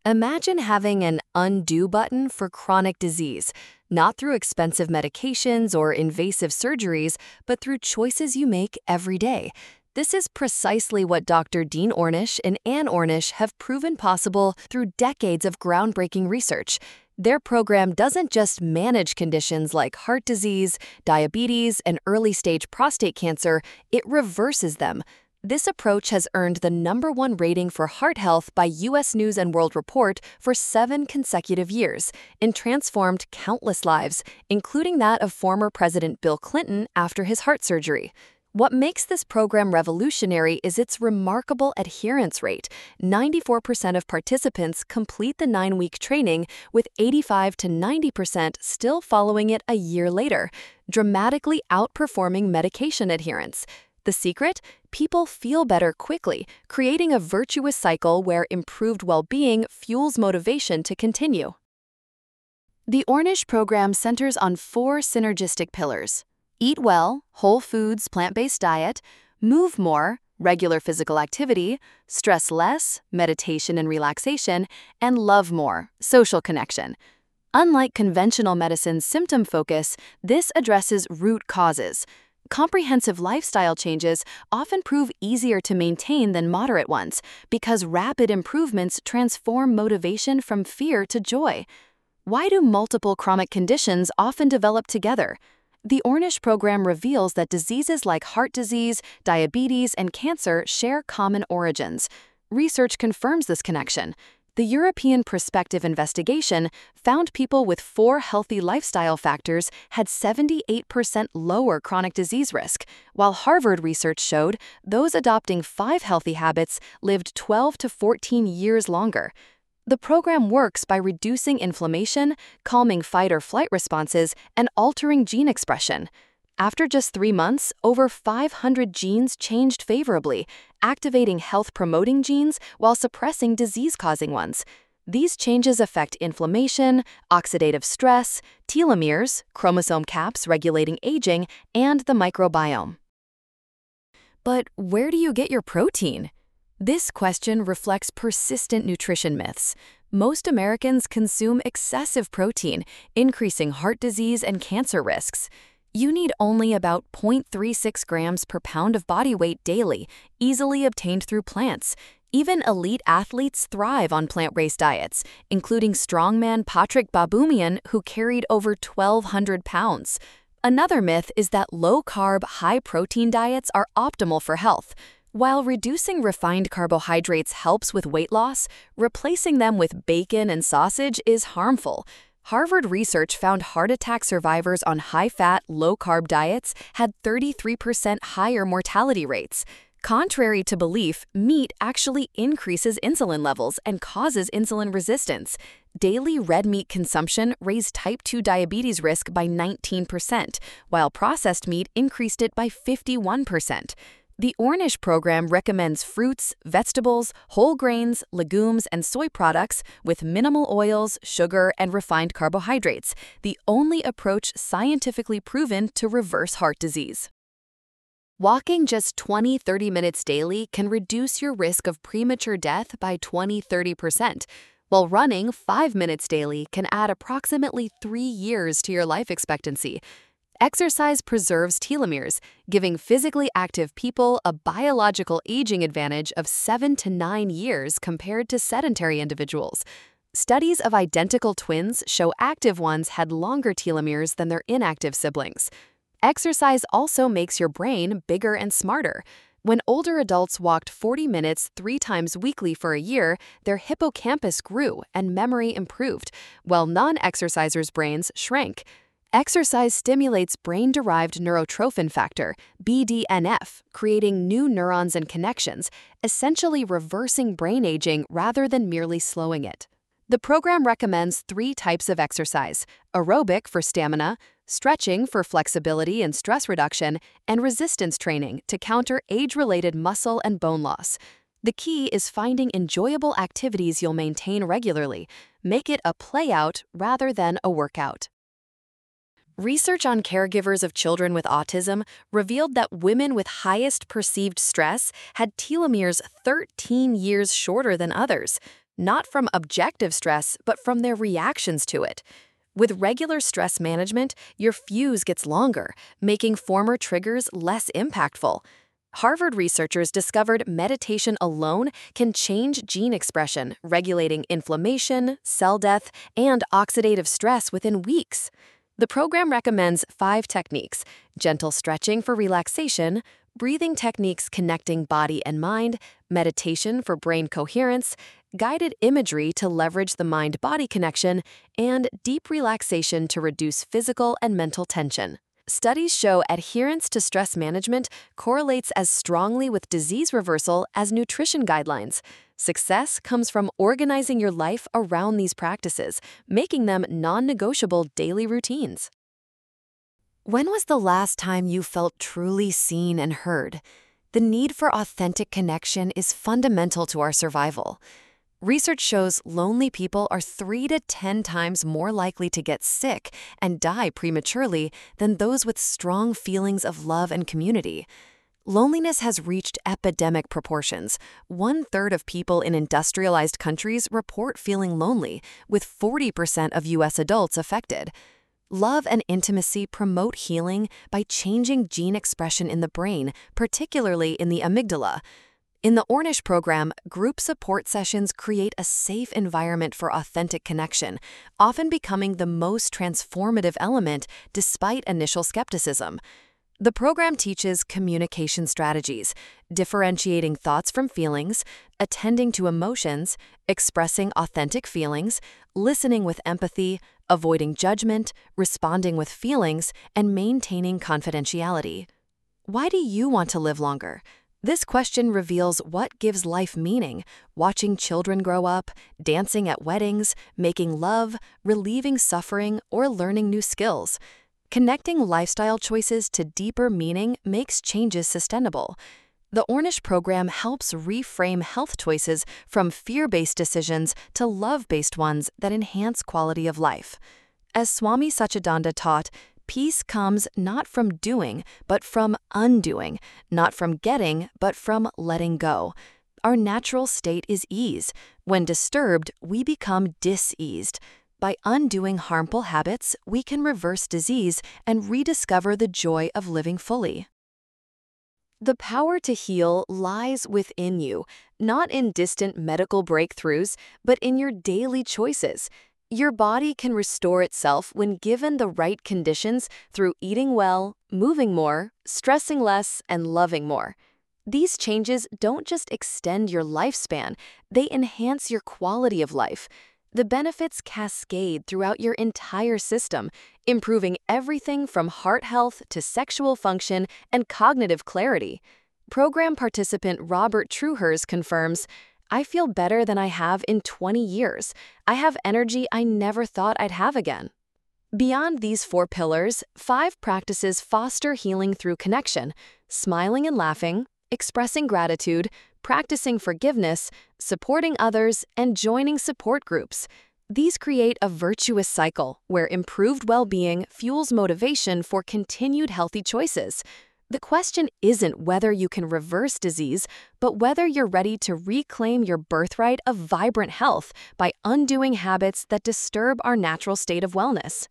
Imagine having an undo button for chronic disease, not through expensive medications or invasive surgeries, but through choices you make every day. This is precisely what Dr. Dean Ornish and Ann Ornish have proven possible through decades of groundbreaking research. Their program doesn't just manage conditions like heart disease, diabetes, and early-stage prostate cancer, it reverses them. This approach has earned the #1 rating for heart health by U.S. News& World Report for 7 consecutive years and transformed countless lives, including that of former President Bill Clinton after his heart surgery. What makes this program revolutionary is its remarkable adherence rate. 94% of participants complete the 9-week training, with 85 to 90% still following it a year later, dramatically outperforming medication adherence. The secret? People feel better quickly, creating a virtuous cycle where improved well-being fuels motivation to continue. The Ornish program centers on 4 synergistic pillars: eat well, whole foods, plant-based diet; move more, regular physical activity; stress less, meditation and relaxation; and love more, social connection. Unlike conventional medicine's symptom focus, this addresses root causes. Comprehensive lifestyle changes often prove easier to maintain than moderate ones because rapid improvements transform motivation from fear to joy. Why do multiple chronic conditions often develop together? The Ornish program reveals that diseases like heart disease, diabetes, and cancer share common origins. Research confirms this connection. The European Prospective Investigation found people with 4 healthy lifestyle factors had 78% lower chronic disease risk, while Harvard research showed those adopting 5 healthy habits lived 12 to 14 years longer. The program works by reducing inflammation, calming fight or flight responses, and altering gene expression. After just 3 months, over 500 genes changed favorably, activating health-promoting genes while suppressing disease-causing ones. These changes affect inflammation, oxidative stress, telomeres, chromosome caps regulating aging, and the microbiome. But where do you get your protein? This question reflects persistent nutrition myths. Most Americans consume excessive protein, increasing heart disease and cancer risks. You need only about 0.36 grams per pound of body weight daily, easily obtained through plants. Even elite athletes thrive on plant-based diets, including strongman Patrick Baboumian, who carried over 1,200 pounds. Another myth is that low-carb, high-protein diets are optimal for health. While reducing refined carbohydrates helps with weight loss, replacing them with bacon and sausage is harmful. Harvard research found heart attack survivors on high-fat, low-carb diets had 33% higher mortality rates. Contrary to belief, meat actually increases insulin levels and causes insulin resistance. Daily red meat consumption raised type 2 diabetes risk by 19%, while processed meat increased it by 51%. The Ornish program recommends fruits, vegetables, whole grains, legumes, and soy products with minimal oils, sugar, and refined carbohydrates, the only approach scientifically proven to reverse heart disease. Walking just 20-30 minutes daily can reduce your risk of premature death by 20-30%, while running 5 minutes daily can add approximately 3 years to your life expectancy. Exercise preserves telomeres, giving physically active people a biological aging advantage of 7 to 9 years compared to sedentary individuals. Studies of identical twins show active ones had longer telomeres than their inactive siblings. Exercise also makes your brain bigger and smarter. When older adults walked 40 minutes 3 times weekly for a year, their hippocampus grew and memory improved, while non-exercisers' brains shrank. Exercise stimulates brain-derived neurotrophin factor, BDNF, creating new neurons and connections, essentially reversing brain aging rather than merely slowing it. The program recommends 3 types of exercise: aerobic for stamina, stretching for flexibility and stress reduction, and resistance training to counter age-related muscle and bone loss. The key is finding enjoyable activities you'll maintain regularly. Make it a play-out rather than a workout. Research on caregivers of children with autism revealed that women with highest perceived stress had telomeres 13 years shorter than others. not from objective stress, but from their reactions to it. With regular stress management, your fuse gets longer, making former triggers less impactful. Harvard researchers discovered meditation alone can change gene expression, regulating inflammation, cell death, and oxidative stress within weeks. The program recommends 5 techniques: gentle stretching for relaxation, breathing techniques connecting body and mind, meditation for brain coherence, guided imagery to leverage the mind-body connection, and deep relaxation to reduce physical and mental tension. Studies show adherence to stress management correlates as strongly with disease reversal as nutrition guidelines. Success comes from organizing your life around these practices, making them non-negotiable daily routines. When was the last time you felt truly seen and heard? The need for authentic connection is fundamental to our survival. Research shows lonely people are 3 to 10 times more likely to get sick and die prematurely than those with strong feelings of love and community. Loneliness has reached epidemic proportions. 1/3 of people in industrialized countries report feeling lonely, with 40% of U.S. adults affected. Love and intimacy promote healing by changing gene expression in the brain, particularly in the amygdala. In the Ornish program, group support sessions create a safe environment for authentic connection, often becoming the most transformative element despite initial skepticism. The program teaches communication strategies, differentiating thoughts from feelings, attending to emotions, expressing authentic feelings, listening with empathy, avoiding judgment, responding with feelings, and maintaining confidentiality. Why do you want to live longer? This question reveals what gives life meaning: watching children grow up, dancing at weddings, making love, relieving suffering, or learning new skills. Connecting lifestyle choices to deeper meaning makes changes sustainable. The Ornish program helps reframe health choices from fear-based decisions to love-based ones that enhance quality of life. As Swami Satchidananda taught, peace comes not from doing, but from undoing, not from getting, but from letting go. Our natural state is ease. When disturbed, we become diseased. By undoing harmful habits, we can reverse disease and rediscover the joy of living fully. The power to heal lies within you, not in distant medical breakthroughs, but in your daily choices. Your body can restore itself when given the right conditions through eating well, moving more, stressing less, and loving more. These changes don't just extend your lifespan, they enhance your quality of life. The benefits cascade throughout your entire system, improving everything from heart health to sexual function and cognitive clarity. Program participant Robert Truhers confirms, "I feel better than I have in 20 years. I have energy I never thought I'd have again." Beyond these 4 pillars, 5 practices foster healing through connection: smiling and laughing, expressing gratitude, practicing forgiveness, supporting others, and joining support groups. These create a virtuous cycle where improved well-being fuels motivation for continued healthy choices. The question isn't whether you can reverse disease, but whether you're ready to reclaim your birthright of vibrant health by undoing habits that disturb our natural state of wellness.